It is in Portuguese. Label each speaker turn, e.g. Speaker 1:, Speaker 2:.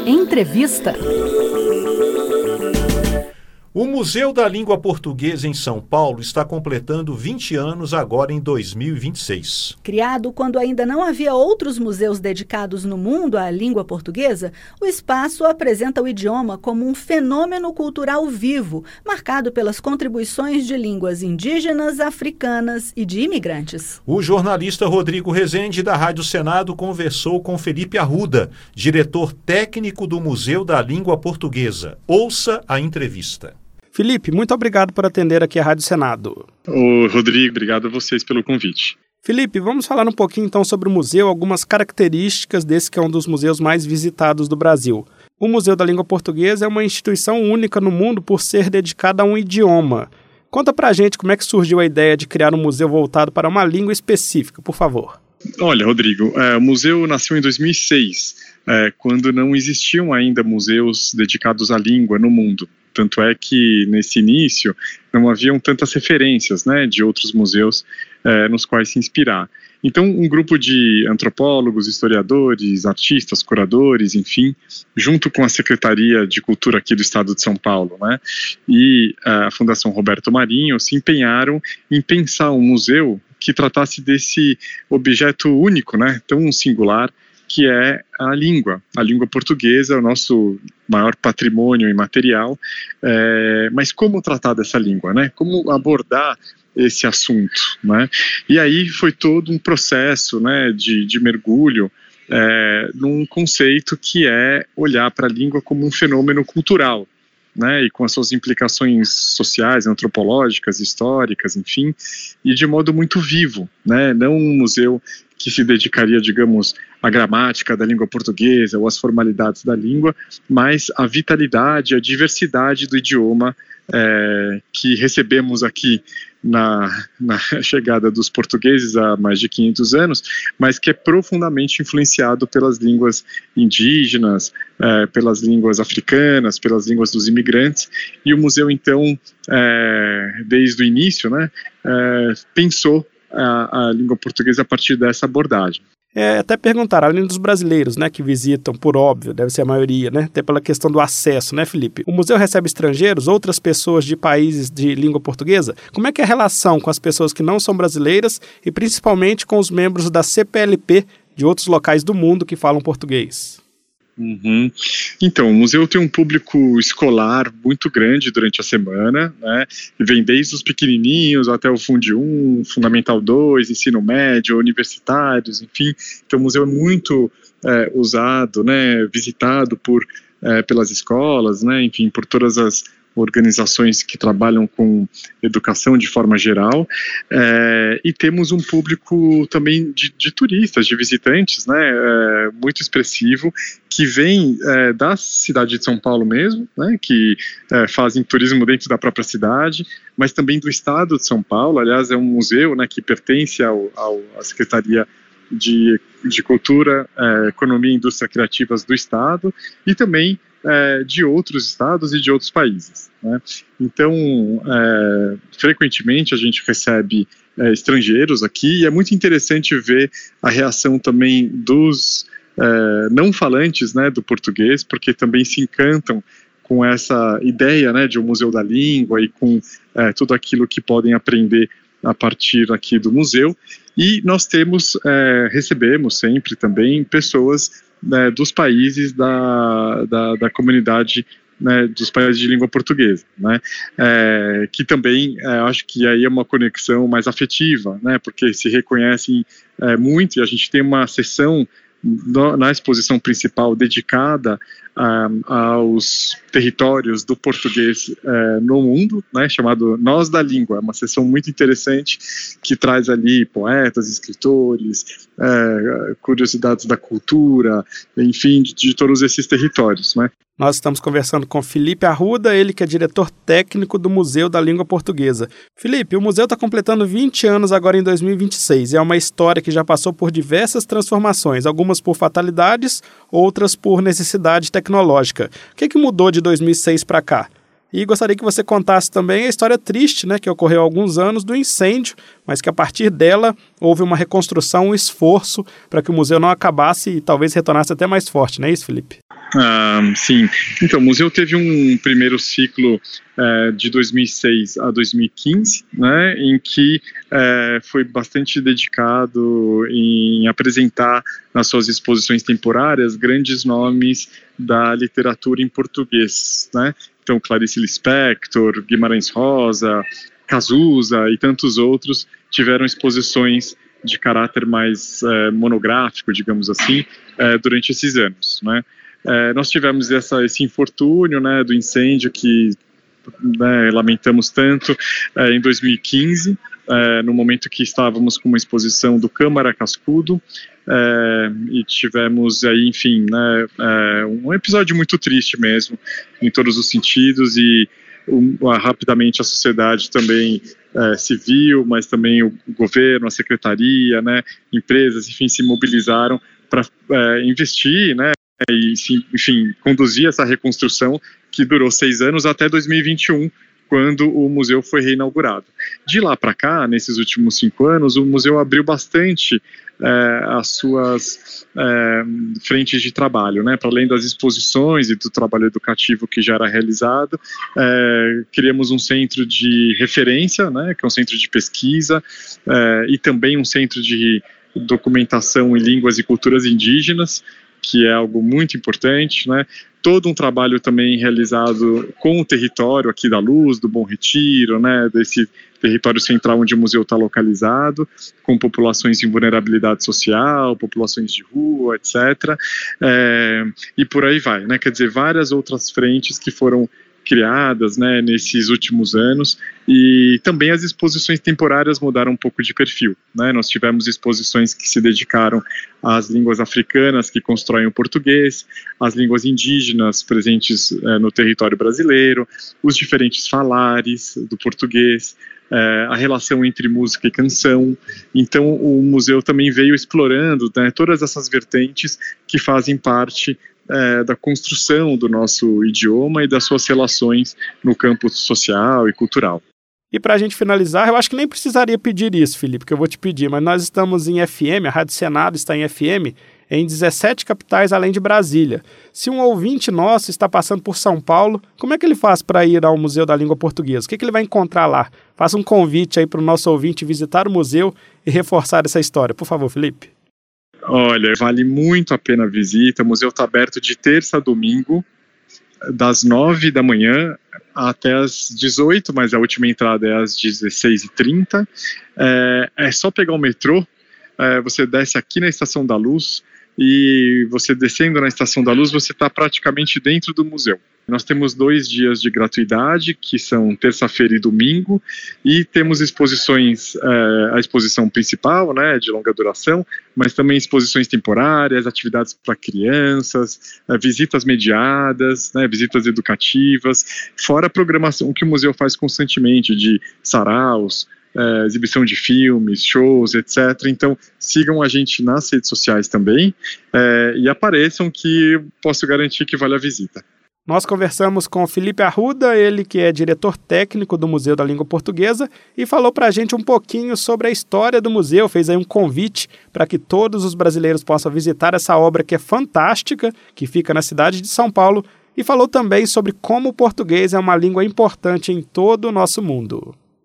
Speaker 1: Entrevista.
Speaker 2: O Museu da Língua Portuguesa em São Paulo está completando 20 anos agora em 2026.
Speaker 1: Criado quando ainda não havia outros museus dedicados no mundo à língua portuguesa, o espaço apresenta o idioma como um fenômeno cultural vivo, marcado pelas contribuições de línguas indígenas, africanas e de imigrantes.
Speaker 2: O jornalista Rodrigo Rezende, da Rádio Senado, conversou com Felipe Arruda, diretor técnico do Museu da Língua Portuguesa. Ouça a entrevista.
Speaker 3: Felipe, muito obrigado por atender aqui a Rádio Senado.
Speaker 4: Ô, Rodrigo, obrigado a vocês pelo convite.
Speaker 3: Felipe, vamos falar um pouquinho então sobre o museu, algumas características desse que é um dos museus mais visitados do Brasil. O Museu da Língua Portuguesa é uma instituição única no mundo por ser dedicada a um idioma. Conta pra gente como é que surgiu a ideia de criar um museu voltado para uma língua específica, por favor.
Speaker 4: Olha, Rodrigo, o museu nasceu em 2006, quando não existiam ainda museus dedicados à língua no mundo. Tanto é que, nesse início, não haviam tantas referências, de outros museus nos quais se inspirar. Então, um grupo de antropólogos, historiadores, artistas, curadores, enfim, junto com a Secretaria de Cultura aqui do Estado de São Paulo, e a Fundação Roberto Marinho, se empenharam em pensar um museu que tratasse desse objeto único, tão singular, que é a língua portuguesa, o nosso maior patrimônio imaterial, mas como tratar dessa língua, como abordar esse assunto, E aí foi todo um processo, de mergulho num conceito que é olhar para a língua como um fenômeno cultural, e com as suas implicações sociais, antropológicas, históricas, enfim, e de modo muito vivo, não um museu que se dedicaria, digamos, à gramática da língua portuguesa ou às formalidades da língua, mas à vitalidade, à diversidade do idioma que recebemos aqui na chegada dos portugueses há mais de 500 anos, mas que é profundamente influenciado pelas línguas indígenas, pelas línguas africanas, pelas línguas dos imigrantes, e o museu, então, desde o início, pensou a língua portuguesa a partir dessa abordagem.
Speaker 3: Até perguntar, além dos brasileiros, que visitam, por óbvio, deve ser a maioria, até pela questão do acesso, Felipe? O museu recebe estrangeiros, outras pessoas de países de língua portuguesa? Como é que é a relação com as pessoas que não são brasileiras e principalmente com os membros da CPLP de outros locais do mundo que falam português?
Speaker 4: Então, o museu tem um público escolar muito grande durante a semana, e vem desde os pequenininhos até o Fundi 1, Fundamental 2, ensino médio, universitários, enfim. Então, o museu é muito usado, visitado pelas escolas, enfim, por todas as organizações que trabalham com educação de forma geral, e temos um público também de turistas, de visitantes, muito expressivo, que vem da cidade de São Paulo mesmo, que fazem turismo dentro da própria cidade, mas também do estado de São Paulo. Aliás, é um museu que pertence à Secretaria de Cultura, Economia e Indústria Criativas do estado, e também de outros estados e de outros países. Então, frequentemente a gente recebe estrangeiros aqui, e é muito interessante ver a reação também dos não falantes do português, porque também se encantam com essa ideia de um museu da língua e com tudo aquilo que podem aprender a partir aqui do museu. E nós recebemos sempre também pessoas dos países da comunidade, dos países de língua portuguesa, que também acho que aí é uma conexão mais afetiva, porque se reconhecem muito, e a gente tem uma seção na exposição principal dedicada aos territórios do português no mundo, chamado Nós da Língua. É uma seção muito interessante que traz ali poetas, escritores, curiosidades da cultura, enfim, de todos esses territórios.
Speaker 3: Nós estamos conversando com Felipe Arruda, ele que é diretor técnico do Museu da Língua Portuguesa. Felipe, o museu está completando 20 anos agora em 2026. É uma história que já passou por diversas transformações, algumas por fatalidades, outras por necessidade tecnológica. O que mudou de 2006 para cá? E gostaria que você contasse também a história triste, que ocorreu há alguns anos do incêndio, mas que a partir dela houve uma reconstrução, um esforço para que o museu não acabasse e talvez retornasse até mais forte, não é isso, Felipe?
Speaker 4: Sim, então o museu teve um primeiro ciclo de 2006 a 2015, né, em que foi bastante dedicado em apresentar nas suas exposições temporárias grandes nomes da literatura em português, né? Então Clarice Lispector, Guimarães Rosa, Cazuza e tantos outros tiveram exposições de caráter mais monográfico, digamos assim, durante esses anos, né? Nós tivemos esse infortúnio, né, do incêndio que, né, lamentamos tanto em 2015, no momento que estávamos com uma exposição do Câmara Cascudo, e tivemos aí, enfim, né, um episódio muito triste mesmo, em todos os sentidos, e rapidamente a sociedade também civil, mas também o governo, a secretaria, né, empresas, enfim, se mobilizaram para investir, né, e, enfim, conduzir essa reconstrução que durou 6 anos até 2021, quando o museu foi reinaugurado. De lá para cá, nesses últimos 5 anos, o museu abriu bastante as suas frentes de trabalho, né? Para além das exposições e do trabalho educativo que já era realizado, criamos um centro de referência, né? Que é um centro de pesquisa, e também um centro de documentação em línguas e culturas indígenas, que é algo muito importante, né? Todo um trabalho também realizado com o território aqui da Luz, do Bom Retiro, né? Desse território central onde o museu está localizado, com populações em vulnerabilidade social, populações de rua, etc. E por aí vai, né? Quer dizer, várias outras frentes que foram criadas, né, nesses últimos anos, e também as exposições temporárias mudaram um pouco de perfil, né? Nós tivemos exposições que se dedicaram às línguas africanas que constroem o português, às línguas indígenas presentes no território brasileiro, os diferentes falares do português, a relação entre música e canção. Então o museu também veio explorando, né, todas essas vertentes que fazem parte da construção do nosso idioma e das suas relações no campo social e cultural.
Speaker 3: E para a gente finalizar, eu acho que nem precisaria pedir isso, Felipe, que eu vou te pedir, mas nós estamos em FM, a Rádio Senado está em FM, em 17 capitais além de Brasília. Se um ouvinte nosso está passando por São Paulo, como é que ele faz para ir ao Museu da Língua Portuguesa? O que ele vai encontrar lá? Faça um convite aí para o nosso ouvinte visitar o museu e reforçar essa história. Por favor, Felipe.
Speaker 4: Olha, vale muito a pena a visita. O museu está aberto de terça a domingo, das 9 da manhã até as 18, mas a última entrada é às 16h30. É só pegar o metrô, você desce aqui na Estação da Luz, e você descendo na Estação da Luz, você está praticamente dentro do museu. Nós temos 2 dias de gratuidade, que são terça-feira e domingo, e temos exposições, a exposição principal, né, de longa duração, mas também exposições temporárias, atividades para crianças, visitas mediadas, né, visitas educativas, fora a programação que o museu faz constantemente de saraus, exibição de filmes, shows, etc. Então, sigam a gente nas redes sociais também e apareçam, que posso garantir que vale a visita.
Speaker 3: Nós conversamos com o Felipe Arruda, ele que é diretor técnico do Museu da Língua Portuguesa, e falou para a gente um pouquinho sobre a história do museu, fez aí um convite para que todos os brasileiros possam visitar essa obra que é fantástica, que fica na cidade de São Paulo, e falou também sobre como o português é uma língua importante em todo o nosso mundo.